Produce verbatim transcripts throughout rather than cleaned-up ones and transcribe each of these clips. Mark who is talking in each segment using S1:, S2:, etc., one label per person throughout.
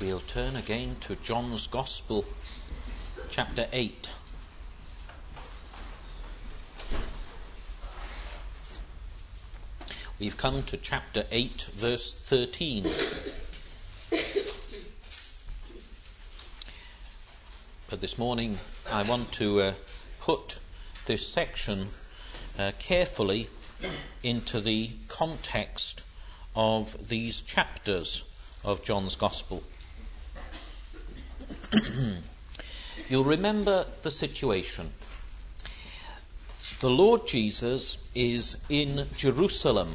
S1: We'll turn again to John's Gospel, chapter eight. We've come to chapter eight, verse thirteen. But this morning I want to uh, put this section uh, carefully into the context of these chapters of John's Gospel. You'll remember the situation. The Lord Jesus is in Jerusalem.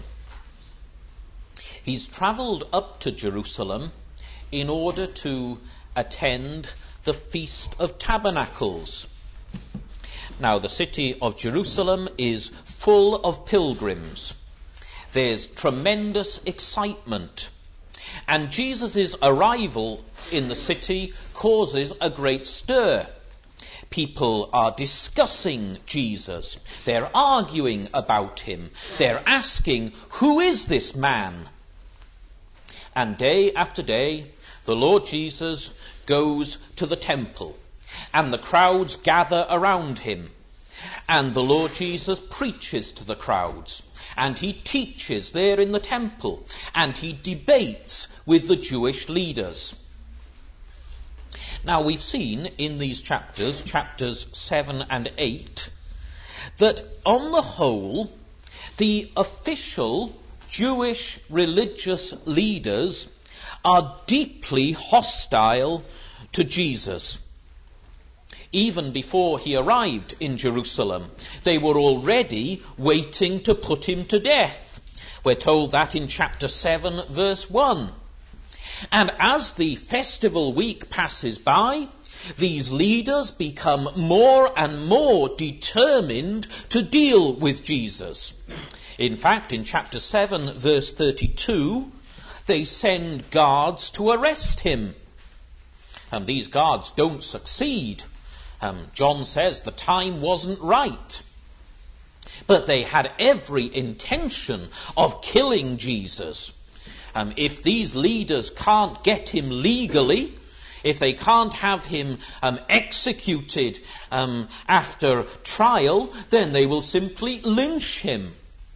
S1: He's travelled up to Jerusalem in order to attend the Feast of Tabernacles. Now, the city of Jerusalem is full of pilgrims. There's tremendous excitement. And Jesus' arrival in the city causes a great stir. People are discussing Jesus. They're arguing about him. They're asking, who is this man? And day after day, the Lord Jesus goes to the temple, and the crowds gather around him. And the Lord Jesus preaches to the crowds, and he teaches there in the temple, and he debates with the Jewish leaders. Now, we've seen in these chapters, chapters seven and eight, that on the whole, the official Jewish religious leaders are deeply hostile to Jesus. Even before he arrived in Jerusalem, they were already waiting to put him to death. We're told that in chapter seven, verse one. And as the festival week passes by, these leaders become more and more determined to deal with Jesus. In fact, in chapter seven, verse thirty-two, they send guards to arrest him. And these guards don't succeed. Um, John says the time wasn't right. But they had every intention of killing Jesus. Um, if these leaders can't get him legally, if they can't have him um, executed um, after trial, then they will simply lynch him.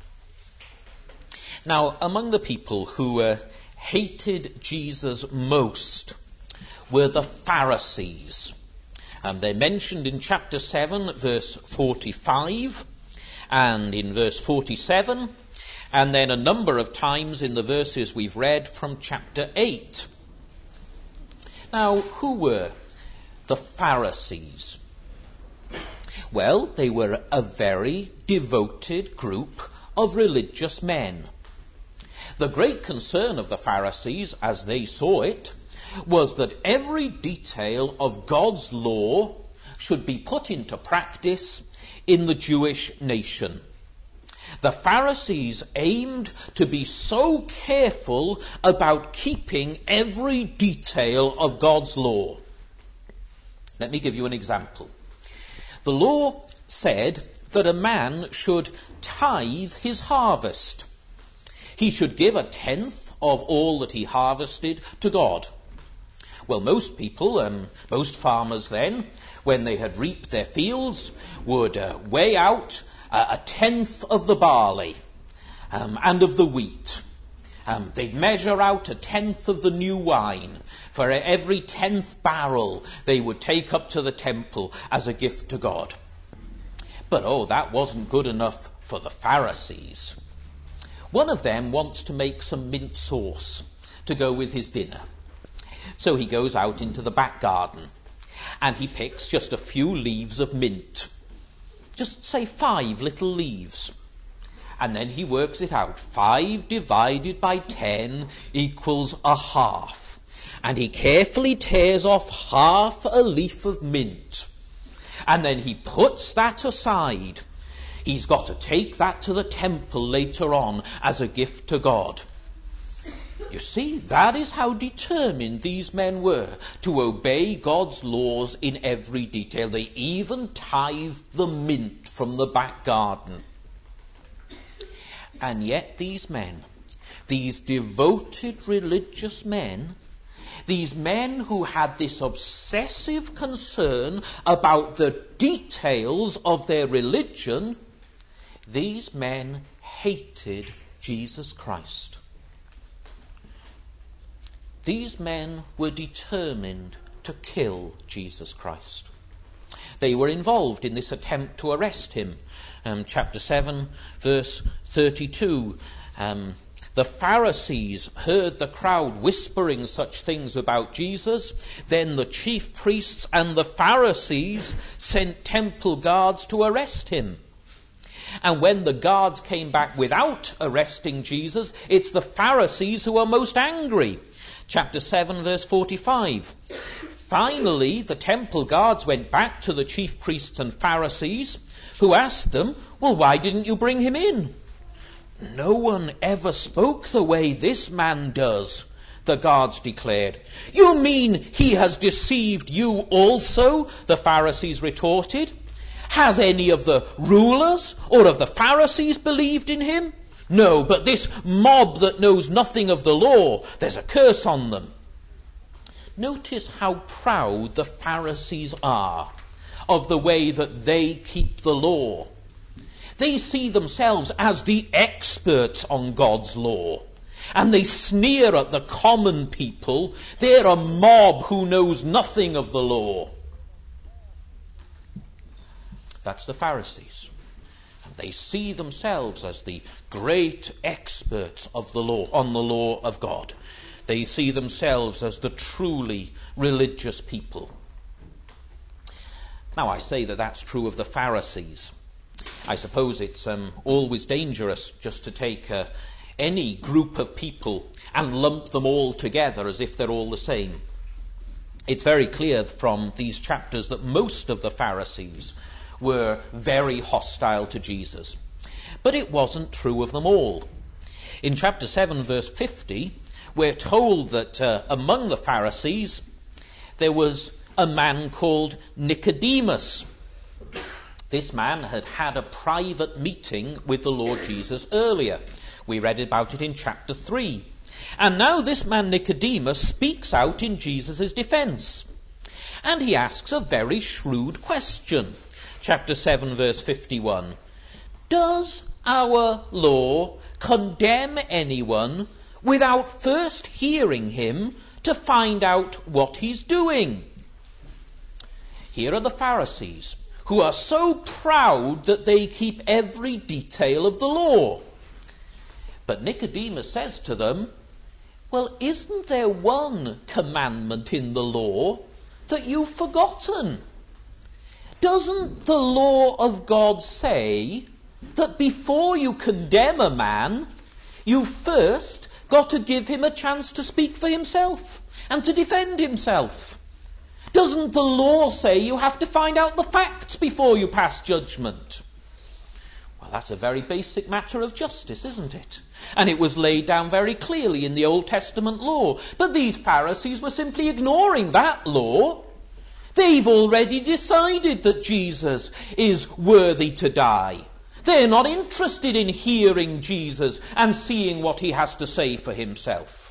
S1: Now, among the people who uh, hated Jesus most were the Pharisees. Um, they're mentioned in chapter seven, verse forty-five, and in verse forty-seven, and then a number of times in the verses we've read from chapter eight. Now, who were the Pharisees? Well, they were a very devoted group of religious men. The great concern of the Pharisees, as they saw it, was that every detail of God's law should be put into practice in the Jewish nation. The Pharisees aimed to be so careful about keeping every detail of God's law. Let me give you an example. The law said that a man should tithe his harvest. He should give a tenth of all that he harvested to God. Well, most people, um, most farmers then, when they had reaped their fields, would uh, weigh out uh, a tenth of the barley um, and of the wheat. Um, they'd measure out a tenth of the new wine. For every tenth barrel they would take up to the temple as a gift to God. But oh, that wasn't good enough for the Pharisees. One of them wants to make some mint sauce to go with his dinner. So he goes out into the back garden and he picks just a few leaves of mint. Just say five little leaves. And then he works it out. Five divided by ten equals a half. And he carefully tears off half a leaf of mint. And then he puts that aside. He's got to take that to the temple later on as a gift to God. You see, that is how determined these men were to obey God's laws in every detail. They even tithed the mint from the back garden. And yet these men, these devoted religious men, These men who had this obsessive concern about the details of their religion, these men hated Jesus Christ. These men were determined to kill Jesus Christ. They were involved in this attempt to arrest him. Um, chapter seven, verse thirty-two. Um, the Pharisees heard the crowd whispering such things about Jesus. Then the chief priests and the Pharisees sent temple guards to arrest him. And when the guards came back without arresting Jesus, it's the Pharisees who are most angry. Chapter seven, verse forty-five. Finally, the temple guards went back to the chief priests and Pharisees, who asked them, well, why didn't you bring him in? No one ever spoke the way this man does, the guards declared. You mean he has deceived you also? The Pharisees retorted. Has any of the rulers or of the Pharisees believed in him? No, but this mob that knows nothing of the law, there's a curse on them. Notice how proud the Pharisees are of the way that they keep the law. They see themselves as the experts on God's law. And they sneer at the common people. They're a mob who knows nothing of the law. That's the Pharisees. And they see themselves as the great experts of the law, on the law of God. They see themselves as the truly religious people. Now, I say that that's true of the Pharisees. I suppose it's um, always dangerous just to take uh, any group of people and lump them all together as if they're all the same. It's very clear from these chapters that most of the Pharisees were very hostile to Jesus. But it wasn't true of them all. In chapter seven, verse fifty, we're told that uh, among the Pharisees there was a man called Nicodemus. This man had had a private meeting with the Lord Jesus earlier. We read about it in chapter three. And now this man Nicodemus speaks out in Jesus' defense. And he asks a very shrewd question. Chapter seven, verse fifty-one. Does our law condemn anyone without first hearing him to find out what he's doing? Here are the Pharisees, who are so proud that they keep every detail of the law. But Nicodemus says to them, well, isn't there one commandment in the law that you've forgotten? Doesn't the law of God say that before you condemn a man, you've first got to give him a chance to speak for himself and to defend himself? Doesn't the law say you have to find out the facts before you pass judgment? Well, that's a very basic matter of justice, isn't it? And it was laid down very clearly in the Old Testament law. But these Pharisees were simply ignoring that law. They've already decided that Jesus is worthy to die. They're not interested in hearing Jesus and seeing what he has to say for himself.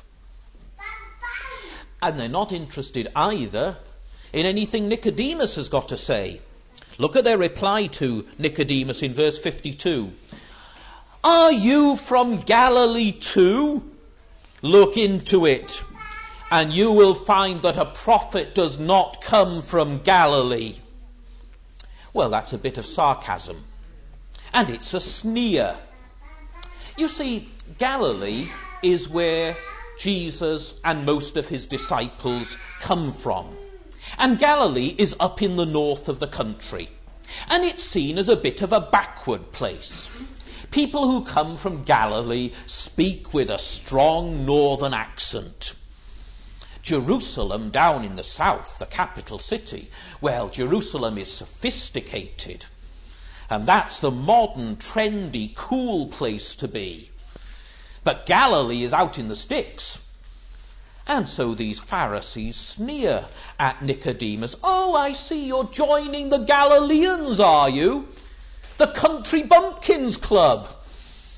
S1: And they're not interested either in anything Nicodemus has got to say. Look at their reply to Nicodemus in verse fifty-two. Are you from Galilee too? Look into it, and you will find that a prophet does not come from Galilee. Well, that's a bit of sarcasm. And it's a sneer. You see, Galilee is where Jesus and most of his disciples come from. And Galilee is up in the north of the country. And it's seen as a bit of a backward place. People who come from Galilee speak with a strong northern accent. Jerusalem down in the south, the capital city, well, Jerusalem is sophisticated. And that's the modern, trendy, cool place to be. But Galilee is out in the sticks. And so these Pharisees sneer at Nicodemus. Oh, I see you're joining the Galileans, are you? The Country Bumpkins Club.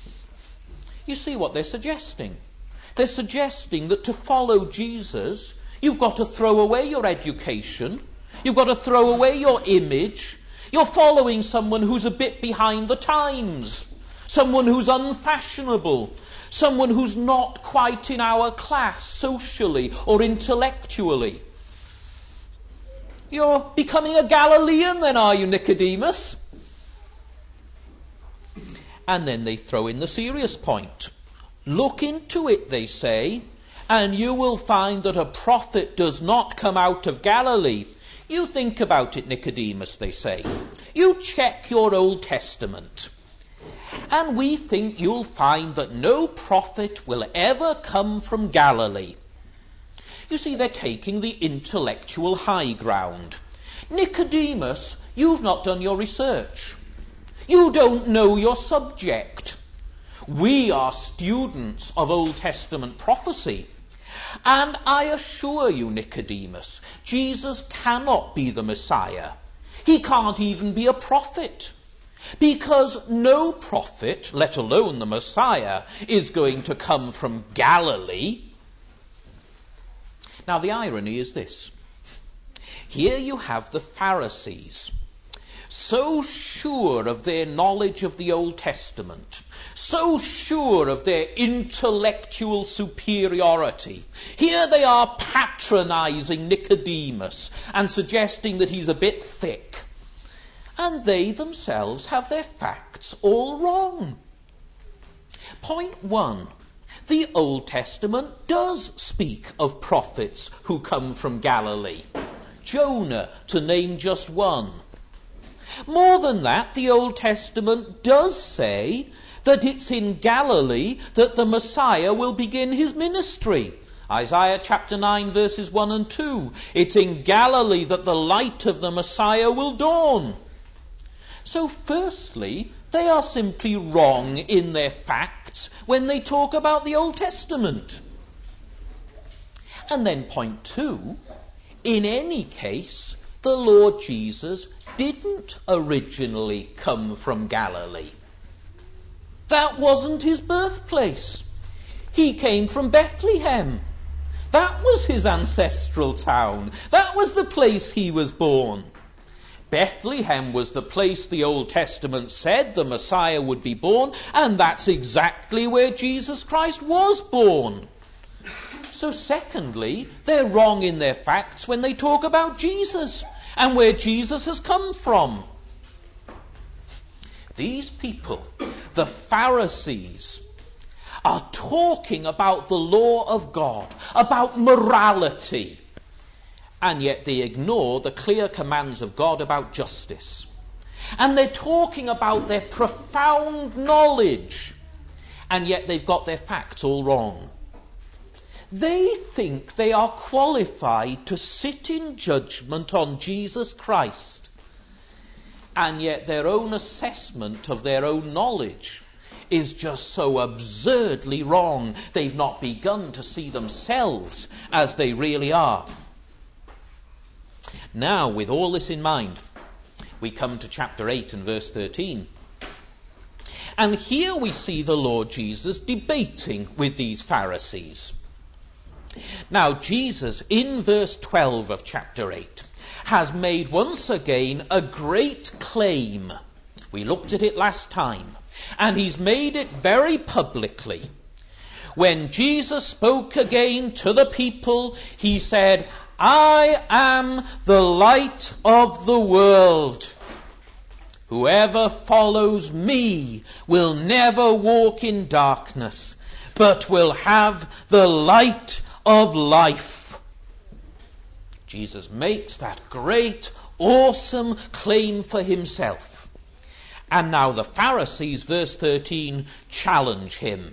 S1: You see what they're suggesting? They're suggesting that to follow Jesus, You've got to throw away your education. You've got to throw away your image. You're following someone who's a bit behind the times, someone who's unfashionable, someone who's not quite in our class socially or intellectually. You're becoming a Galilean then, are you, Nicodemus? And then they throw in the serious point. Look into it, they say, and you will find that a prophet does not come out of Galilee. You think about it, Nicodemus, they say. You check your Old Testament. And we think you'll find that no prophet will ever come from Galilee. You see, they're taking the intellectual high ground. Nicodemus, you've not done your research. You don't know your subject. We are students of Old Testament prophecy. And I assure you, Nicodemus, Jesus cannot be the Messiah. He can't even be a prophet. Because no prophet, let alone the Messiah, is going to come from Galilee. Now the irony is this. Here you have the Pharisees, so sure of their knowledge of the Old Testament, so sure of their intellectual superiority. Here they are patronizing Nicodemus and suggesting that he's a bit thick. And they themselves have their facts all wrong. Point one. The Old Testament does speak of prophets who come from Galilee. Jonah, to name just one. More than that, the Old Testament does say that it's in Galilee that the Messiah will begin his ministry. Isaiah chapter nine verses one and two. It's in Galilee that the light of the Messiah will dawn. So firstly, they are simply wrong in their facts when they talk about the Old Testament. And then point two, in any case, the Lord Jesus didn't originally come from Galilee. That wasn't his birthplace. He came from Bethlehem. That was his ancestral town. That was the place he was born. Bethlehem was the place the Old Testament said the Messiah would be born, and that's exactly where Jesus Christ was born. So secondly, they're wrong in their facts when they talk about Jesus and where Jesus has come from. These people, the Pharisees, are talking about the law of God, about morality, and yet they ignore the clear commands of God about justice. And they're talking about their profound knowledge, and yet they've got their facts all wrong. They think they are qualified to sit in judgment on Jesus Christ, and yet their own assessment of their own knowledge is just so absurdly wrong. They've not begun to see themselves as they really are. Now, with all this in mind, we come to chapter eight and verse thirteen. And here we see the Lord Jesus debating with these Pharisees. Now, Jesus, in verse twelve of chapter eight, has made once again a great claim. We looked at it last time, and he's made it very publicly. When Jesus spoke again to the people, he said, I am the light of the world. Whoever follows me will never walk in darkness, but will have the light of life. Jesus makes that great, awesome claim for himself. And now the Pharisees, verse thirteen, challenge him.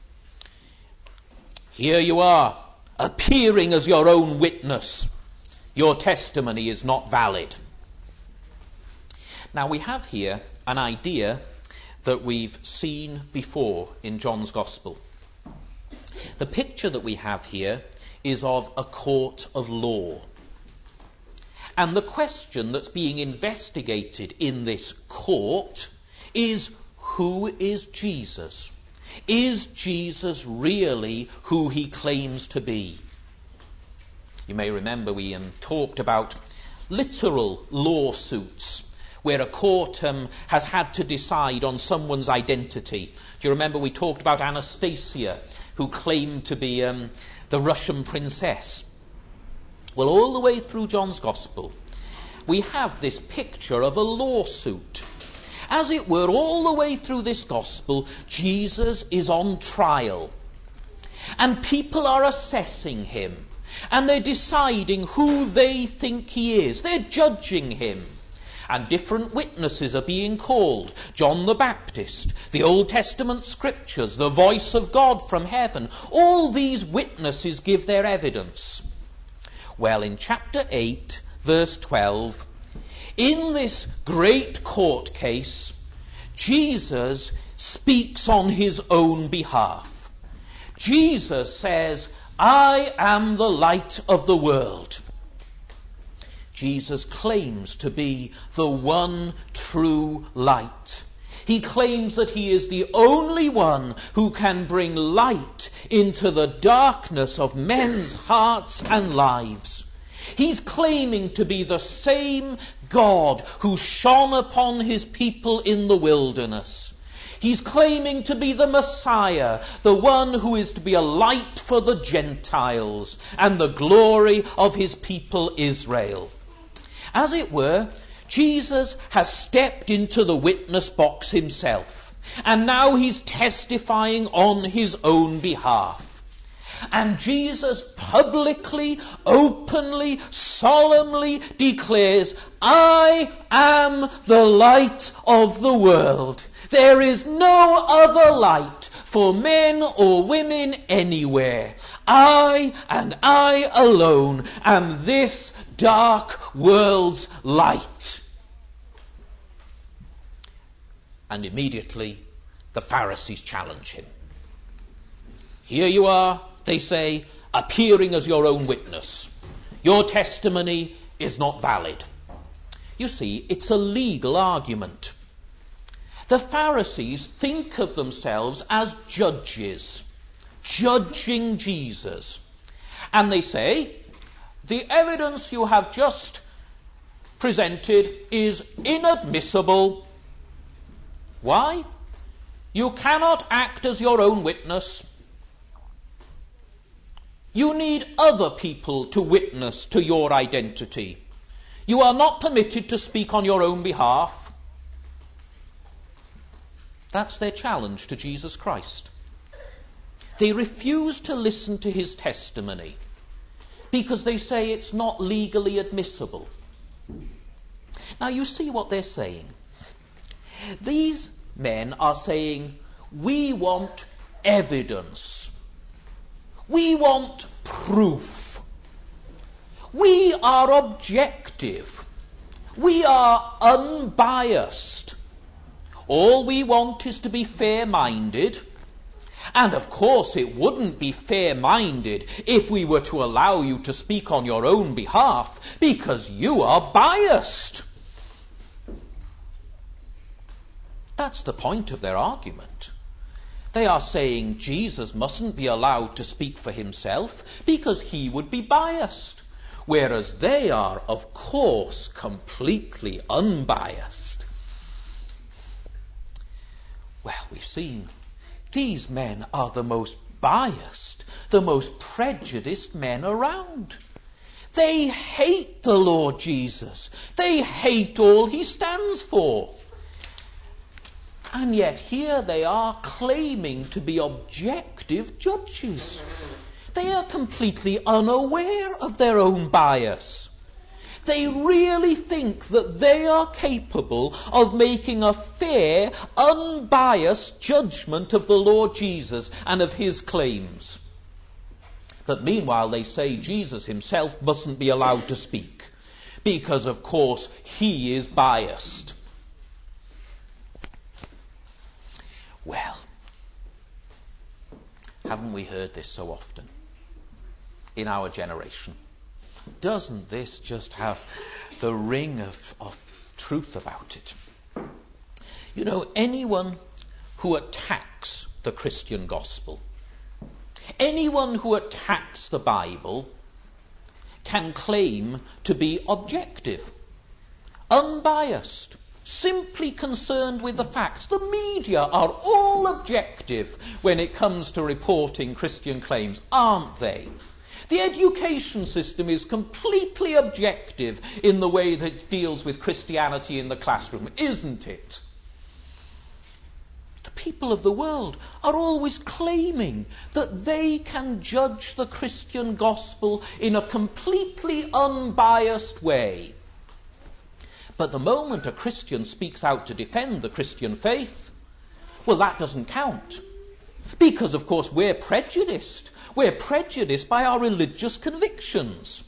S1: Here you are, appearing as your own witness. Your testimony is not valid. Now we have here an idea that we've seen before in John's Gospel. The picture that we have here is of a court of law. And the question that's being investigated in this court is, who is Jesus? Is Jesus really who he claims to be? You may remember we um, talked about literal lawsuits where a court um, has had to decide on someone's identity. Do you remember we talked about Anastasia, who claimed to be um, the Russian princess? Well, all the way through John's Gospel, we have this picture of a lawsuit. As it were, all the way through this Gospel, Jesus is on trial. And people are assessing him. And they're deciding who they think he is. They're judging him. And different witnesses are being called. John the Baptist, the Old Testament scriptures, the voice of God from heaven. All these witnesses give their evidence. Well, in chapter eight, verse twelve, in this great court case, Jesus speaks on his own behalf. Jesus says, I am the light of the world. Jesus claims to be the one true light. He claims that he is the only one who can bring light into the darkness of men's hearts and lives. He's claiming to be the same God who shone upon his people in the wilderness. He's claiming to be the Messiah, the one who is to be a light for the Gentiles and the glory of his people Israel. As it were, Jesus has stepped into the witness box himself, and now he's testifying on his own behalf. And Jesus publicly, openly, solemnly declares, I am the light of the world. There is no other light for men or women anywhere. I and I alone am this dark world's light. And immediately the Pharisees challenge him. Here you are, they say, appearing as your own witness. Your testimony is not valid. You see, it's a legal argument. The Pharisees think of themselves as judges, judging Jesus. And they say, the evidence you have just presented is inadmissible. Why? You cannot act as your own witness. You need other people to witness to your identity. You are not permitted to speak on your own behalf. That's their challenge to Jesus Christ. They refuse to listen to his testimony because they say it's not legally admissible. Now you see what they're saying. These men are saying, we want evidence. We want proof. We are objective. We are unbiased. All we want is to be fair-minded. And of course it wouldn't be fair-minded if we were to allow you to speak on your own behalf, because you are biased. That's the point of their argument. They are saying Jesus mustn't be allowed to speak for himself because he would be biased, whereas they are, of course, completely unbiased. Well, we've seen these men are the most biased, the most prejudiced men around. They hate the Lord Jesus. They hate all he stands for. And yet here they are claiming to be objective judges. They are completely unaware of their own bias. They really think that they are capable of making a fair, unbiased judgment of the Lord Jesus and of his claims. But meanwhile they say Jesus himself mustn't be allowed to speak, because of course he is biased. Well, haven't we heard this so often in our generation? Doesn't this just have the ring of, of truth about it? You know, anyone who attacks the Christian gospel, anyone who attacks the Bible, can claim to be objective, unbiased, simply concerned with the facts. The media are all objective when it comes to reporting Christian claims, aren't they? The education system is completely objective in the way that it deals with Christianity in the classroom, isn't it? The people of the world are always claiming that they can judge the Christian gospel in a completely unbiased way. But the moment a Christian speaks out to defend the Christian faith, well, that doesn't count. Because, of course, we're prejudiced. We're prejudiced by our religious convictions.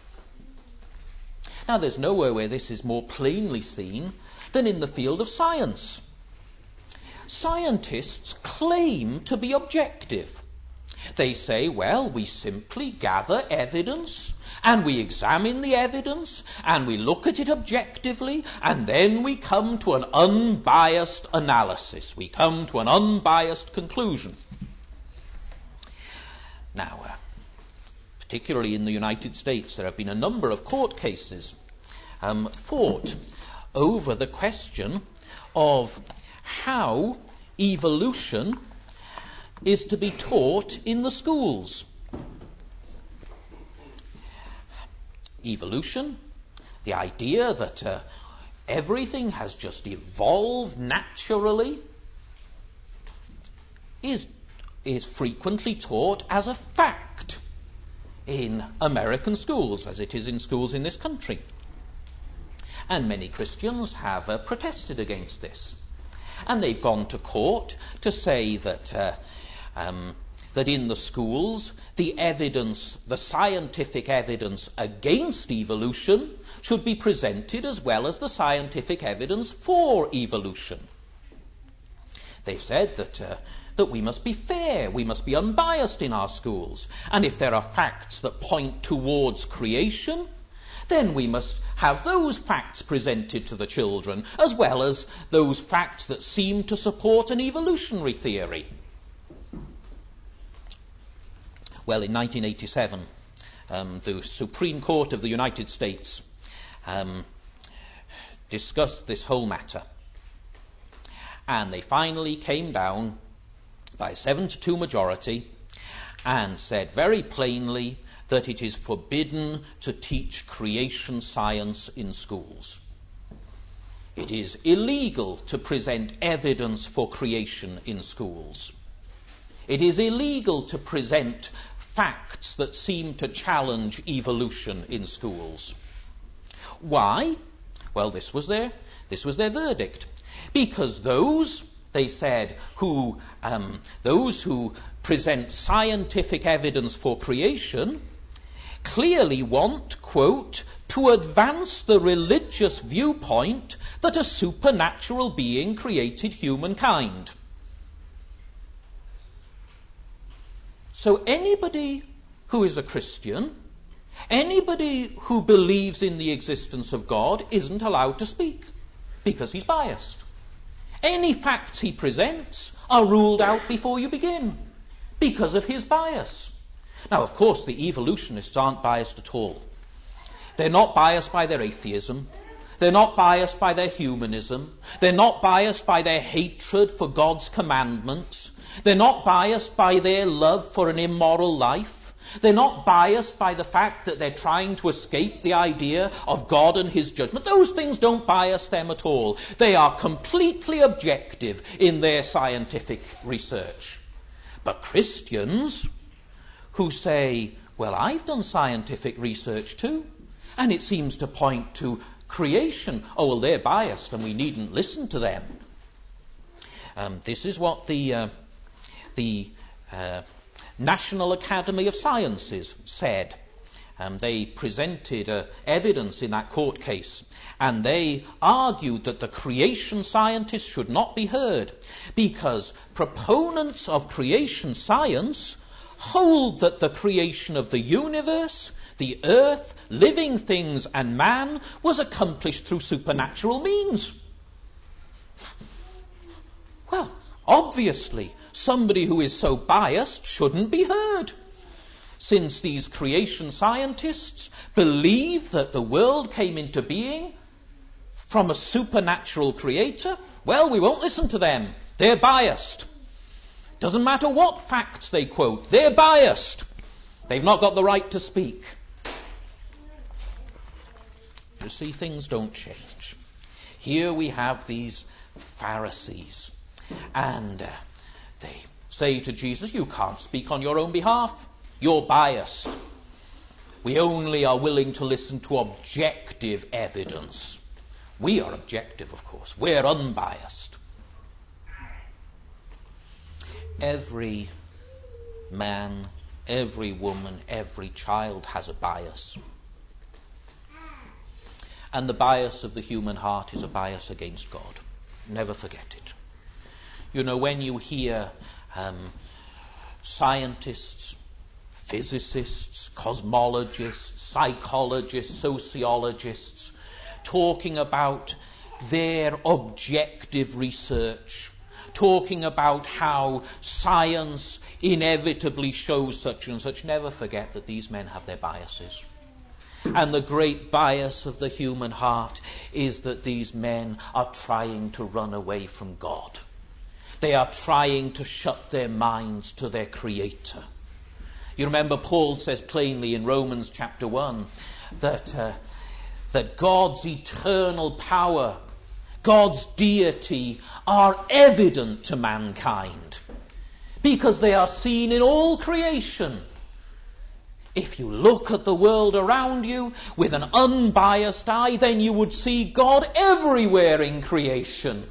S1: Now, there's nowhere where this is more plainly seen than in the field of science. Scientists claim to be objective. They say, well, we simply gather evidence, and we examine the evidence, and we look at it objectively, and then we come to an unbiased analysis. We come to an unbiased conclusion. Now, uh, particularly in the United States, there have been a number of court cases um, fought over the question of how evolution is to be taught in the schools. Evolution, the idea that uh, everything has just evolved naturally, is is frequently taught as a fact in American schools, as it is in schools in this country. And many Christians have uh, protested against this. And they've gone to court to say that uh, um, that in the schools, the evidence, the scientific evidence against evolution should be presented as well as the scientific evidence for evolution. They've said that uh, that we must be fair, we must be unbiased in our schools. And if there are facts that point towards creation, then we must have those facts presented to the children, as well as those facts that seem to support an evolutionary theory. Well, in nineteen eighty-seven, um, the Supreme Court of the United States um, discussed this whole matter. And they finally came down by a seven to two majority and said very plainly that it is forbidden to teach creation science in schools. It is illegal to present evidence for creation in schools. It is illegal to present facts that seem to challenge evolution in schools. Why? Well, this was their, this was their verdict. Because those, they said, who um, those who present scientific evidence for creation clearly want, quote, to advance the religious viewpoint that a supernatural being created humankind. So anybody who is a Christian, anybody who believes in the existence of God isn't allowed to speak because he's biased. Any facts he presents are ruled out before you begin because of his bias. Now, of course, the evolutionists aren't biased at all. They're not biased by their atheism. They're not biased by their humanism. They're not biased by their hatred for God's commandments. They're not biased by their love for an immoral life. They're not biased by the fact that they're trying to escape the idea of God and his judgment. Those things don't bias them at all. They are completely objective in their scientific research. But Christians who say, well, I've done scientific research too, and it seems to point to creation. Oh, well, they're biased and we needn't listen to them. Um, this is what the uh, the uh, National Academy of Sciences said. Um, they presented uh, evidence in that court case, and they argued that the creation scientists should not be heard because proponents of creation science hold that the creation of the universe, the earth, living things, and man was accomplished through supernatural means. Well, obviously, somebody who is so biased shouldn't be heard. since these creation scientists believe that the world came into being from a supernatural creator, well, we won't listen to them. They're biased. Doesn't matter what facts they quote, they're biased. They've not got the right to speak. You see, things don't change. Here we have these Pharisees, and uh, they say to Jesus, you can't speak on your own behalf. You're biased. We only are willing to listen to objective evidence. We are objective, of course. We're unbiased. Every man, every woman, every child has a bias. And the bias of the human heart is a bias against God. Never forget it. You know, when you hear um, scientists, physicists, cosmologists, psychologists, sociologists talking about their objective research, talking about how science inevitably shows such and such, never forget that these men have their biases. And the great bias of the human heart is that these men are trying to run away from God. They are trying to shut their minds to their Creator. You remember Paul says plainly in Romans chapter one that, uh, that God's eternal power, God's deity are evident to mankind because they are seen in all creation. If you look at the world around you with an unbiased eye, then you would see God everywhere in creation.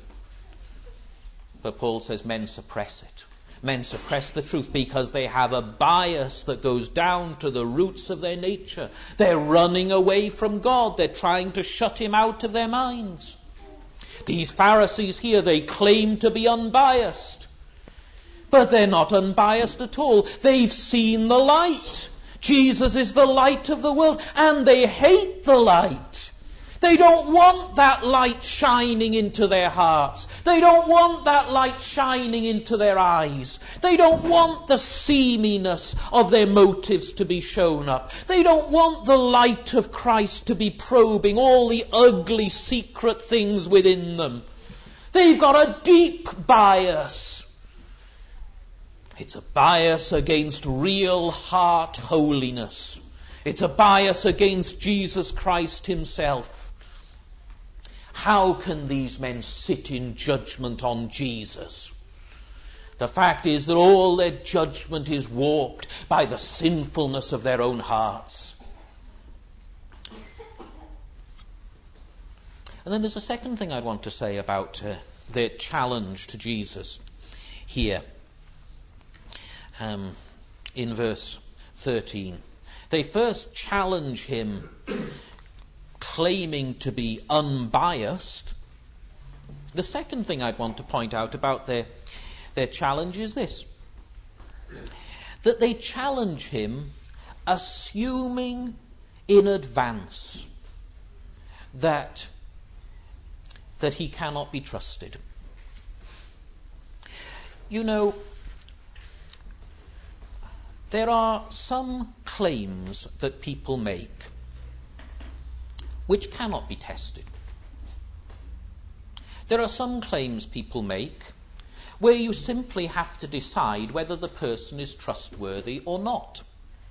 S1: But Paul says men suppress it. Men suppress the truth because they have a bias that goes down to the roots of their nature. They're running away from God. They're trying to shut him out of their minds. These Pharisees here, they claim to be unbiased. But they're not unbiased at all. They've seen the light. Jesus is the light of the world, and they hate the light. They don't want that light shining into their hearts. They don't want that light shining into their eyes. They don't want the seaminess of their motives to be shown up. They don't want the light of Christ to be probing all the ugly secret things within them. They've got a deep bias. It's a bias against real heart holiness. It's a bias against Jesus Christ himself. How can these men sit in judgment on Jesus? The fact is that all their judgment is warped by the sinfulness of their own hearts. And then there's a second thing I want to say about uh, their challenge to Jesus here. Um, in verse thirteen. They first challenge him claiming to be unbiased. The second thing I'd want to point out about their, their challenge is this. That they challenge him assuming in advance that, that he cannot be trusted. You know, there are some claims that people make which cannot be tested. There are some claims people make where you simply have to decide whether the person is trustworthy or not.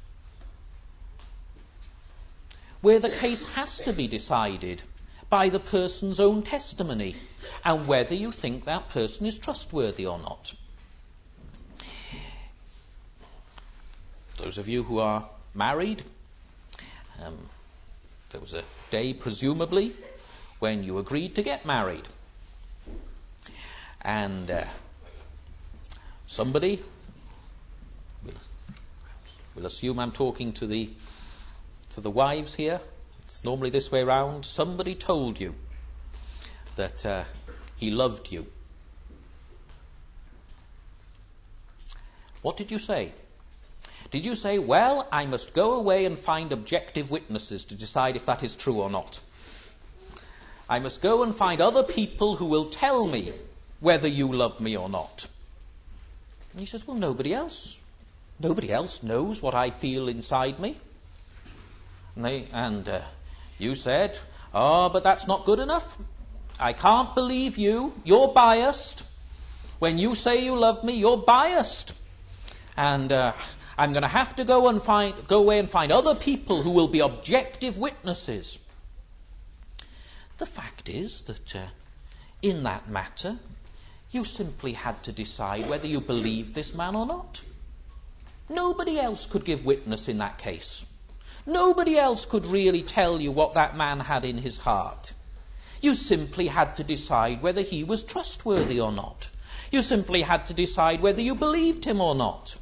S1: Where the case has to be decided by the person's own testimony and whether you think that person is trustworthy or not. Those of you who are married, um, there was a day, presumably, when you agreed to get married. And uh, somebody, we'll, we'll assume I'm talking to the, to the wives here, it's normally this way round, somebody told you that uh, he loved you. What did you say? Did you say, well, I must go away and find objective witnesses to decide if that is true or not? I must go and find other people who will tell me whether you love me or not. And he says, well, nobody else Nobody else knows what I feel inside me. And, they, and uh, you said, oh, but that's not good enough. I can't believe you. You're biased. When you say you love me, you're biased. And uh, I'm going to have to go and find, go away and find other people who will be objective witnesses. The fact is that uh, in that matter, you simply had to decide whether you believed this man or not. Nobody else could give witness in that case. Nobody else could really tell you what that man had in his heart. You simply had to decide whether he was trustworthy or not. You simply had to decide whether you believed him or not.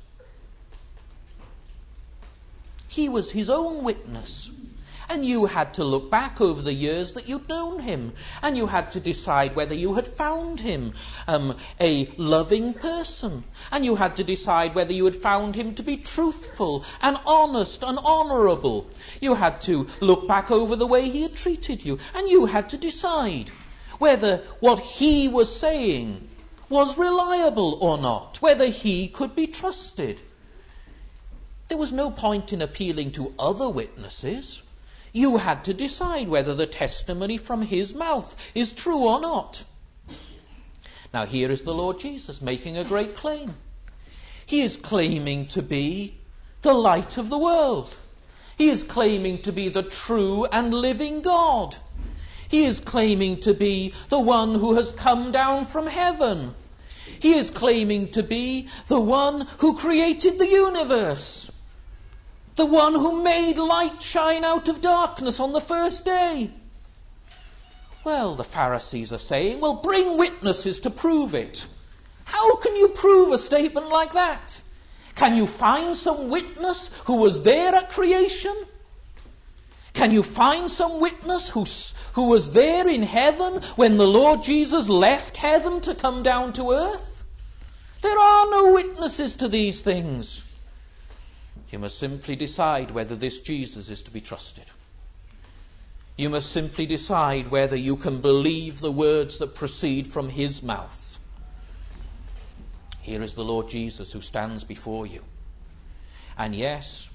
S1: He was his own witness. And you had to look back over the years that you'd known him. And you had to decide whether you had found him um, a loving person. And you had to decide whether you had found him to be truthful and honest and honourable. You had to look back over the way he had treated you. And you had to decide whether what he was saying was reliable or not. Whether he could be trusted. There was no point in appealing to other witnesses. You had to decide whether the testimony from his mouth is true or not. Now here is the Lord Jesus making a great claim. He is claiming to be the light of the world. He is claiming to be the true and living God. He is claiming to be the one who has come down from heaven. He is claiming to be the one who created the universe. The one who made light shine out of darkness on the first day. Well, the Pharisees are saying, well, bring witnesses to prove it. How can you prove a statement like that? Can you find some witness who was there at creation? Can you find some witness who, who was there in heaven when the Lord Jesus left heaven to come down to earth? There are no witnesses to these things. You must simply decide whether this Jesus is to be trusted. You must simply decide whether you can believe the words that proceed from his mouth. Here is the Lord Jesus who stands before you. And yes,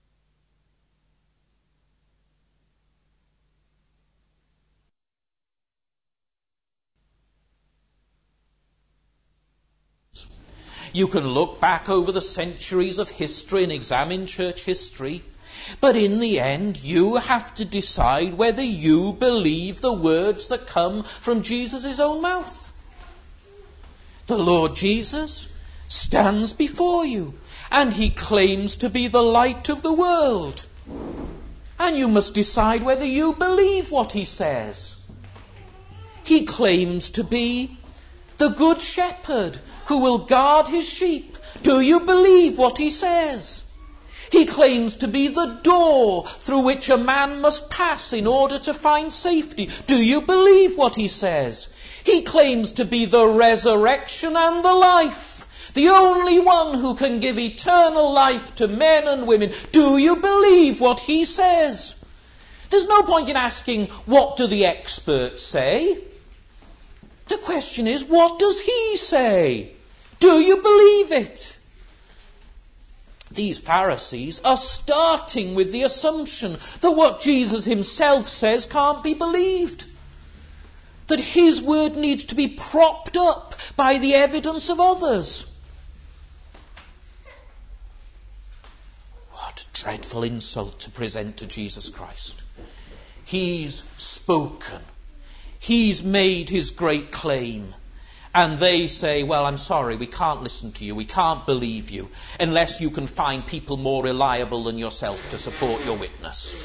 S1: you can look back over the centuries of history and examine church history. But in the end, you have to decide whether you believe the words that come from Jesus' own mouth. The Lord Jesus stands before you, and he claims to be the light of the world. And you must decide whether you believe what he says. He claims to be the good shepherd who will guard his sheep. Do you believe what he says? He claims to be the door through which a man must pass in order to find safety. Do you believe what he says? He claims to be the resurrection and the life, the only one who can give eternal life to men and women. Do you believe what he says? There's no point in asking, what do the experts say? The question is, what does he say? Do you believe it? These Pharisees are starting with the assumption that what Jesus himself says can't be believed. That his word needs to be propped up by the evidence of others. What a dreadful insult to present to Jesus Christ. He's spoken. He's made his great claim. And they say, well, I'm sorry, we can't listen to you, we can't believe you, unless you can find people more reliable than yourself to support your witness.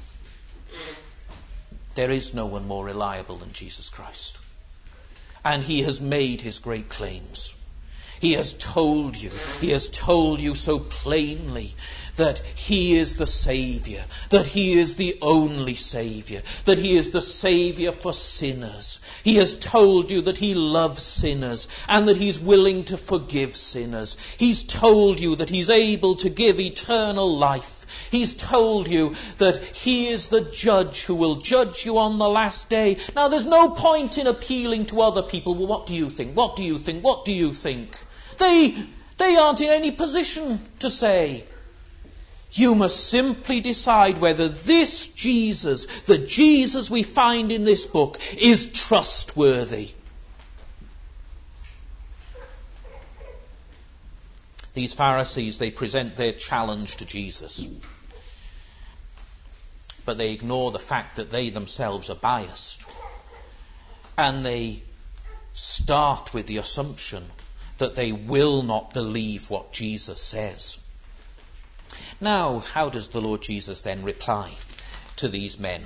S1: There is no one more reliable than Jesus Christ. And he has made his great claims. He has told you, he has told you so plainly that he is the Saviour, that he is the only Saviour, that he is the Saviour for sinners. He has told you that he loves sinners and that he's willing to forgive sinners. He's told you that he's able to give eternal life. He's told you that he is the judge who will judge you on the last day. Now, there's no point in appealing to other people. Well, what do you think? What do you think? What do you think? They, They aren't in any position to say, you must simply decide whether this Jesus, the Jesus we find in this book, is trustworthy. These Pharisees, they present their challenge to Jesus. But they ignore the fact that they themselves are biased. And they start with the assumption that they will not believe what Jesus says. Now, how does the Lord Jesus then reply to these men?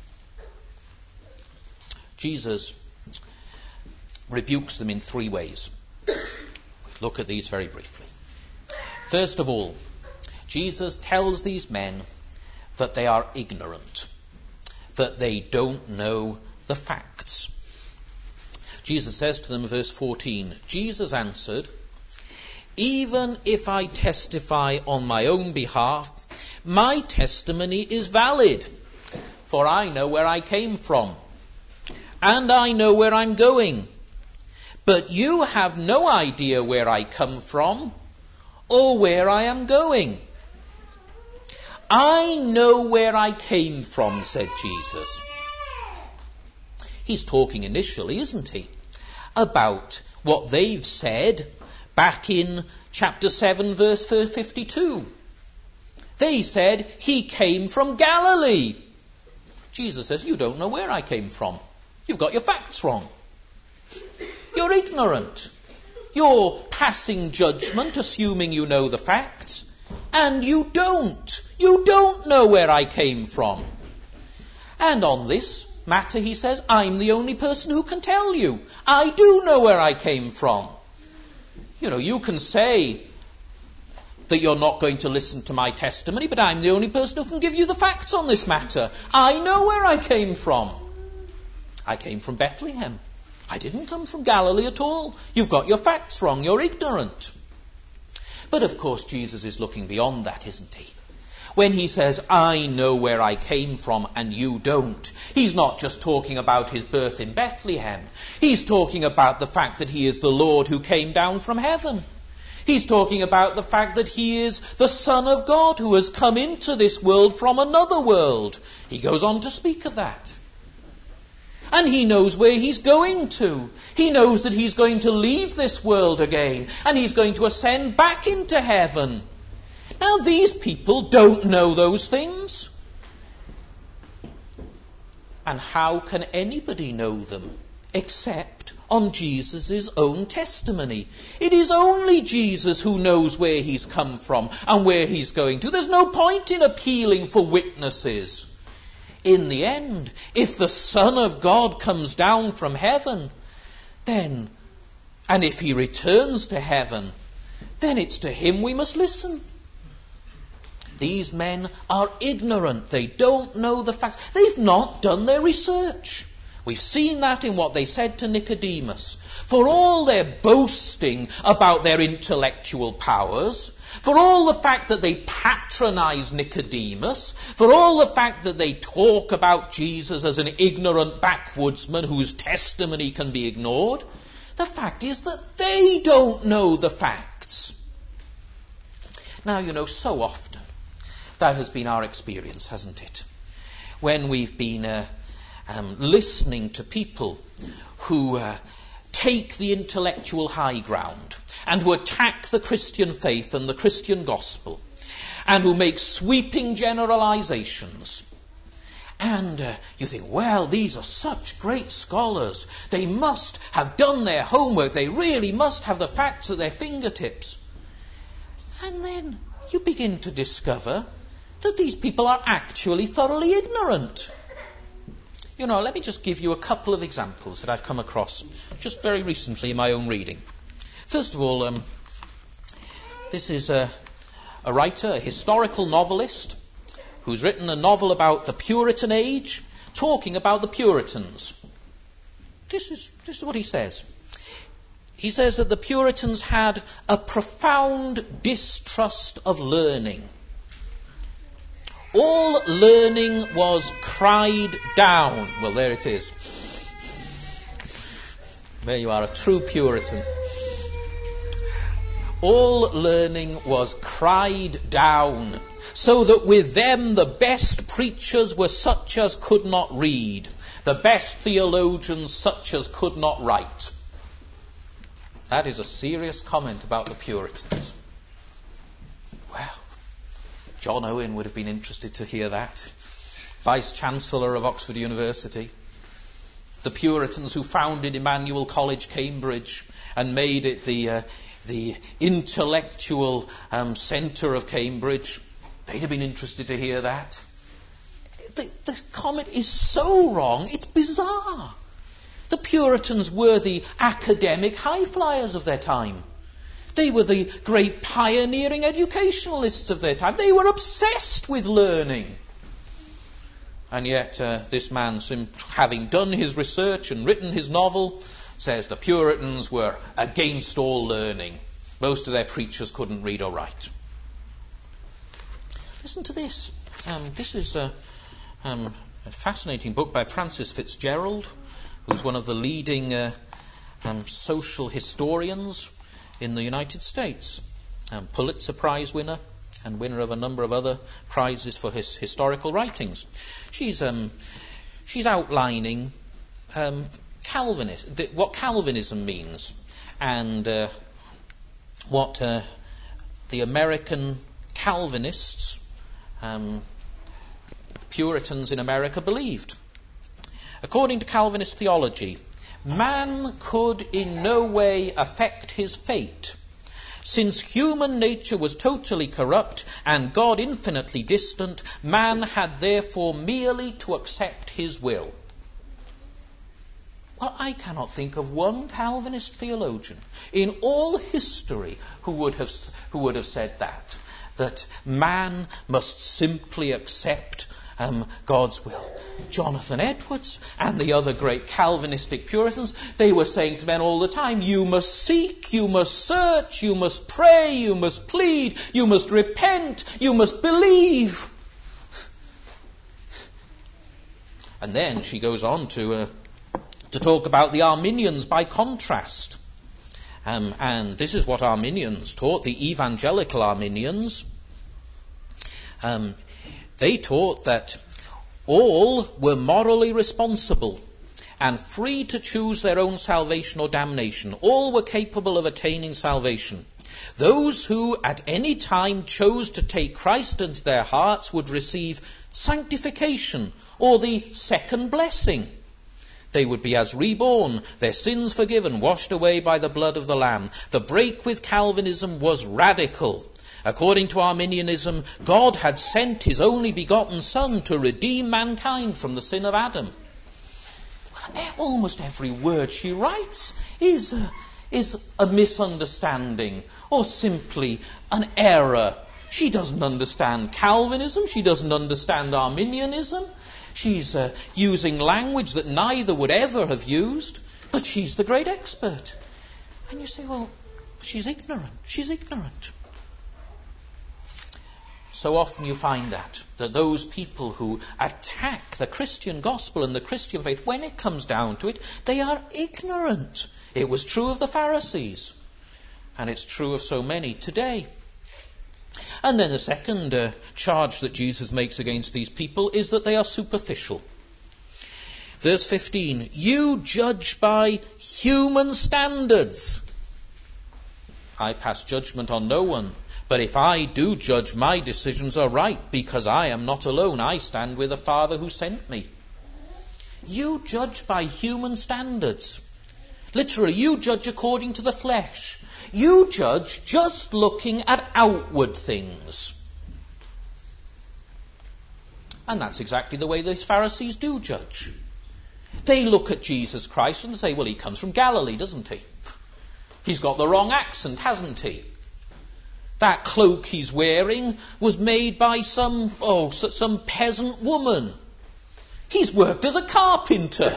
S1: Jesus rebukes them in three ways. Look at these very briefly. First of all, Jesus tells these men that they are ignorant, that they don't know the facts. Jesus says to them, verse fourteen, Jesus answered, even if I testify on my own behalf, my testimony is valid, for I know where I came from, and I know where I'm going. But you have no idea where I come from, or where I am going. I know where I came from, said Jesus. He's talking initially, isn't he, about what they've said back in chapter seven, verse fifty-two. They said he came from Galilee. Jesus says, you don't know where I came from. You've got your facts wrong. You're ignorant. You're passing judgment, assuming you know the facts. And you don't. You don't know where I came from. And on this matter, he says, I'm the only person who can tell you. I do know where I came from. You know, you can say that you're not going to listen to my testimony, but I'm the only person who can give you the facts on this matter. I know where I came from. I came from Bethlehem. I didn't come from Galilee at all. You've got your facts wrong. You're ignorant. But of course, Jesus is looking beyond that, isn't he? When he says, I know where I came from and you don't, he's not just talking about his birth in Bethlehem. He's talking about the fact that he is the Lord who came down from heaven. He's talking about the fact that he is the Son of God who has come into this world from another world. He goes on to speak of that. And he knows where he's going to. He knows that he's going to leave this world again, and he's going to ascend back into heaven. Now, these people don't know those things. And how can anybody know them except on Jesus' own testimony? It is only Jesus who knows where he's come from and where he's going to. There's no point in appealing for witnesses. In the end, if the Son of God comes down from heaven, then, and if he returns to heaven, then it's to him we must listen. These men are ignorant. They don't know the facts. They've not done their research. We've seen that in what they said to Nicodemus. For all their boasting about their intellectual powers, for all the fact that they patronize Nicodemus, for all the fact that they talk about Jesus as an ignorant backwoodsman whose testimony can be ignored, the fact is that they don't know the facts. Now, you know, so often that has been our experience, hasn't it? When we've been uh, um, listening to people who uh, take the intellectual high ground and who attack the Christian faith and the Christian gospel and who make sweeping generalizations. And uh, you think, well, these are such great scholars. They must have done their homework. They really must have the facts at their fingertips. And then you begin to discover that these people are actually thoroughly ignorant. You know, let me just give you a couple of examples that I've come across just very recently in my own reading. First of all, um, this is a, a writer, a historical novelist, who's written a novel about the Puritan age, talking about the Puritans. This is, this is what he says. He says that the Puritans had a profound distrust of learning. All learning was cried down. Well, there it is. There you are, a true Puritan. all learning was cried down, so that with them the best preachers were such as could not read, the best theologians such as could not write. That is a serious comment about the Puritans. Well, John Owen would have been interested to hear that. Vice-Chancellor of Oxford University. The Puritans who founded Emmanuel College, Cambridge, and made it the uh, the intellectual um, centre of Cambridge. They'd have been interested to hear that. The, the comment is so wrong, it's bizarre. The Puritans were the academic high flyers of their time. They were the great pioneering educationalists of their time. They were obsessed with learning. And yet uh, this man, having done his research and written his novel, says the Puritans were against all learning. Most of their preachers couldn't read or write. Listen to this. Um, this is a, um, a fascinating book by Francis Fitzgerald, who's one of the leading uh, um, social historians in the United States. Um, Pulitzer Prize winner and winner of a number of other prizes for his historical writings. She's um, she's outlining um, Calvinist, th- what Calvinism means, and uh, what uh, the American Calvinists, um, Puritans in America, believed. According to Calvinist theology, man could in no way affect his fate, since human nature was totally corrupt and God infinitely distant. Man had therefore merely to accept his will. Well, I cannot think of one Calvinist theologian in all history who would have who would have said that, that man must simply accept um, God's will. Jonathan Edwards and the other great Calvinistic Puritans, they were saying to men all the time, you must seek, you must search, you must pray, you must plead, you must repent, you must believe. And then she goes on to uh, to talk about the Arminians by contrast. Um, and this is what Arminians taught, the evangelical Arminians. Um, they taught that all were morally responsible and free to choose their own salvation or damnation. All were capable of attaining salvation. Those who at any time chose to take Christ into their hearts would receive sanctification or the second blessing. They would be as reborn, their sins forgiven, washed away by the blood of the Lamb. The break with Calvinism was radical. According to Arminianism, God had sent his only begotten Son to redeem mankind from the sin of Adam. Well, almost every word she writes is a, is a misunderstanding or simply an error. She doesn't understand Calvinism. She doesn't understand Arminianism. She's uh, using language that neither would ever have used, but she's the great expert. And you say, well, she's ignorant. She's ignorant. So often you find that, that those people who attack the Christian gospel and the Christian faith, when it comes down to it, they are ignorant. It was true of the Pharisees, and it's true of so many today. And then the second uh, charge that Jesus makes against these people is that they are superficial. Verse fifteen, you judge by human standards. I pass judgment on no one. But if I do judge, my decisions are right, because I am not alone. I stand with the Father who sent me. You judge by human standards. Literally, you judge according to the flesh. You judge just looking at outward things. And that's exactly the way these Pharisees do judge. They look at Jesus Christ and say, well, he comes from Galilee, doesn't he? He's got the wrong accent, hasn't he? That cloak he's wearing was made by some, oh, some peasant woman. He's worked as a carpenter.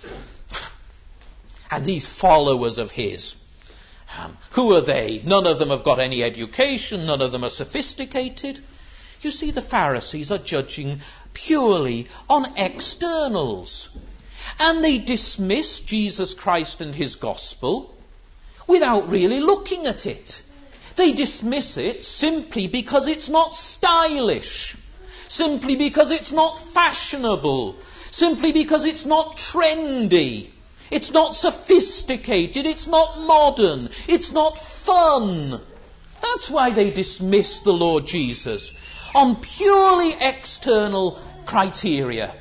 S1: And these followers of his, um, who are they? None of them have got any education. None of them are sophisticated. You see, the Pharisees are judging purely on externals. And they dismiss Jesus Christ and his gospel without really looking at it. They dismiss it simply because it's not stylish, simply because it's not fashionable, simply because it's not trendy, it's not sophisticated, it's not modern, it's not fun. That's why they dismiss the Lord Jesus on purely external criteria.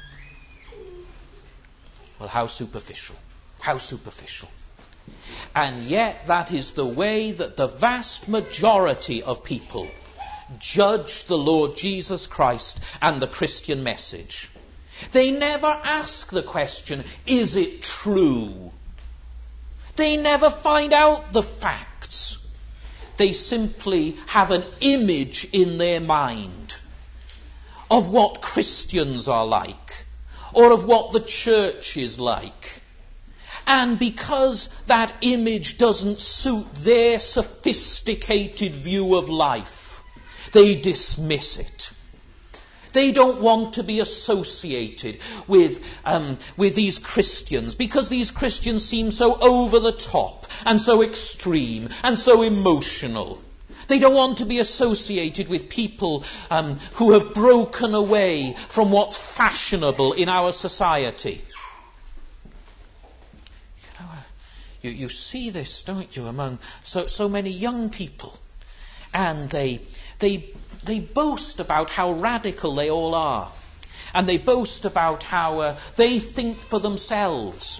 S1: Well, how superficial, how superficial. And yet that is the way that the vast majority of people judge the Lord Jesus Christ and the Christian message. They never ask the question, is it true? They never find out the facts. They simply have an image in their mind of what Christians are like, or of what the church is like. And because that image doesn't suit their sophisticated view of life, they dismiss it. They don't want to be associated with um, with these Christians because these Christians seem so over the top and so extreme and so emotional. They don't want to be associated with people um, who have broken away from what's fashionable in our society. You know, you, you see this, don't you, among so so many young people, and they they. They boast about how radical they all are. And they boast about how uh, they think for themselves.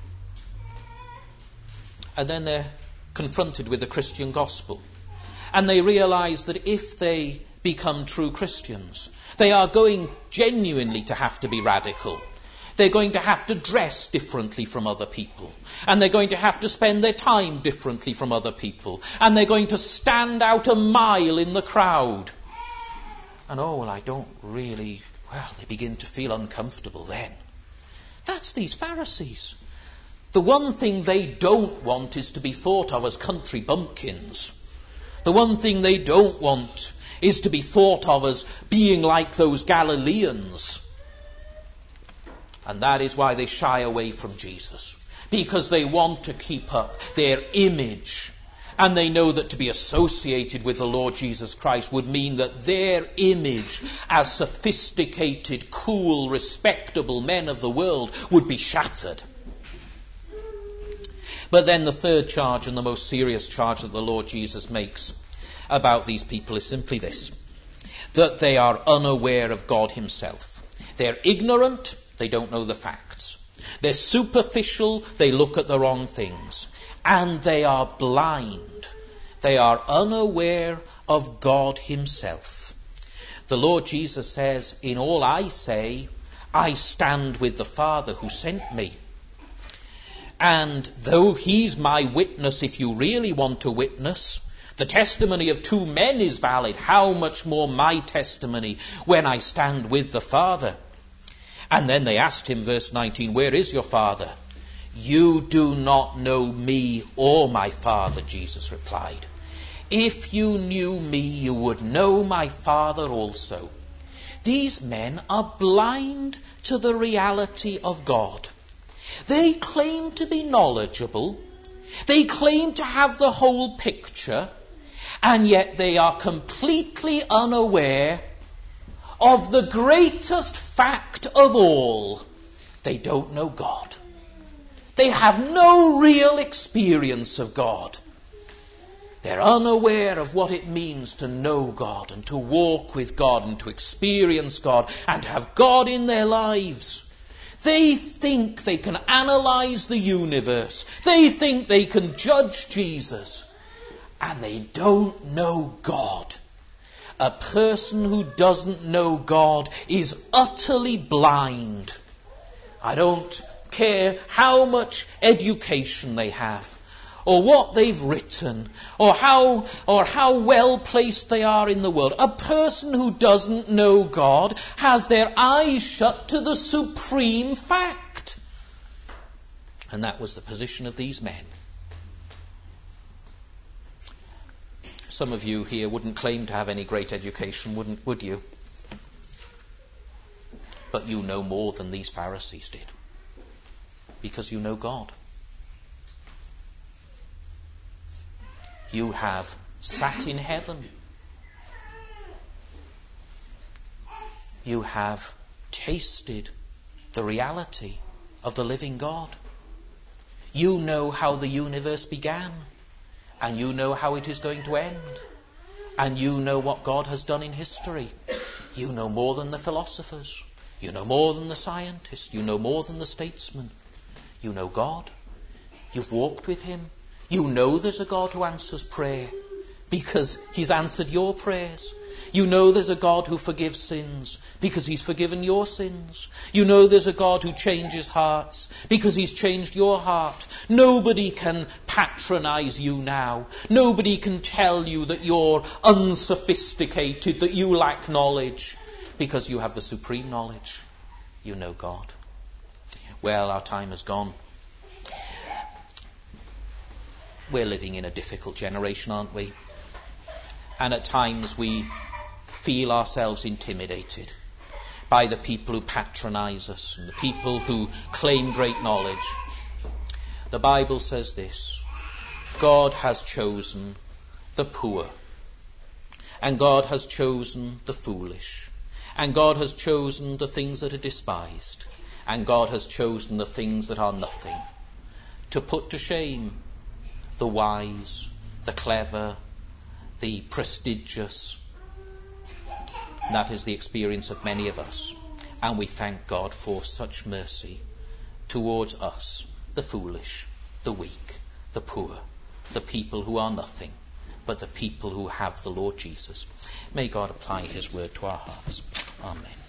S1: And then they're confronted with the Christian gospel. And they realize that if they become true Christians, they are going genuinely to have to be radical. They're going to have to dress differently from other people. And they're going to have to spend their time differently from other people. And they're going to stand out a mile in the crowd. And oh, well, I don't really, well, they begin to feel uncomfortable then. That's these Pharisees. The one thing they don't want is to be thought of as country bumpkins. The one thing they don't want is to be thought of as being like those Galileans. And that is why they shy away from Jesus. Because they want to keep up their image. And they know that to be associated with the Lord Jesus Christ would mean that their image as sophisticated, cool, respectable men of the world would be shattered. But then the third charge, and the most serious charge that the Lord Jesus makes about these people, is simply this: that they are unaware of God himself. They're ignorant, they don't know the facts. They're superficial, they look at the wrong things. And they are blind. They are unaware of God himself. The Lord Jesus says, in all I say, I stand with the Father who sent me. And though he's my witness, if you really want to witness, the testimony of two men is valid. How much more my testimony when I stand with the Father? And then they asked him, verse nineteen, where is your Father? You do not know me or my Father, Jesus replied. If you knew me, you would know my Father also. These men are blind to the reality of God. They claim to be knowledgeable. They claim to have the whole picture. And yet they are completely unaware of the greatest fact of all. They don't know God. They have no real experience of God. They're unaware of what it means to know God and to walk with God and to experience God and to have God in their lives. They think they can analyze the universe. They think they can judge Jesus. And they don't know God. A person who doesn't know God is utterly blind. I don't care how much education they have, or what they've written, or how or how well placed they are in the world. A person who doesn't know God has their eyes shut to the supreme fact. And that was the position of these men. Some of you here wouldn't claim to have any great education, wouldn't, would you? But you know more than these Pharisees did. Because you know God. You have sat in heaven. You have tasted the reality of the living God. You know how the universe began, and you know how it is going to end, and you know what God has done in history. You know more than the philosophers. You know more than the scientists. You know more than the statesmen. You know God. You've walked with him. You know there's a God who answers prayer because he's answered your prayers. You know there's a God who forgives sins because he's forgiven your sins. You know there's a God who changes hearts because he's changed your heart. Nobody can patronize you now. Nobody can tell you that you're unsophisticated, that you lack knowledge, because you have the supreme knowledge. You know God. Well, our time has gone. We're living in a difficult generation, aren't we? And at times we feel ourselves intimidated by the people who patronize us and the people who claim great knowledge. The Bible says this: God has chosen the poor, and God has chosen the foolish, and God has chosen the things that are despised, and God has chosen the things that are nothing, to put to shame the wise, the clever, the prestigious. That is the experience of many of us. And we thank God for such mercy towards us, the foolish, the weak, the poor, the people who are nothing, but the people who have the Lord Jesus. May God apply his word to our hearts. Amen.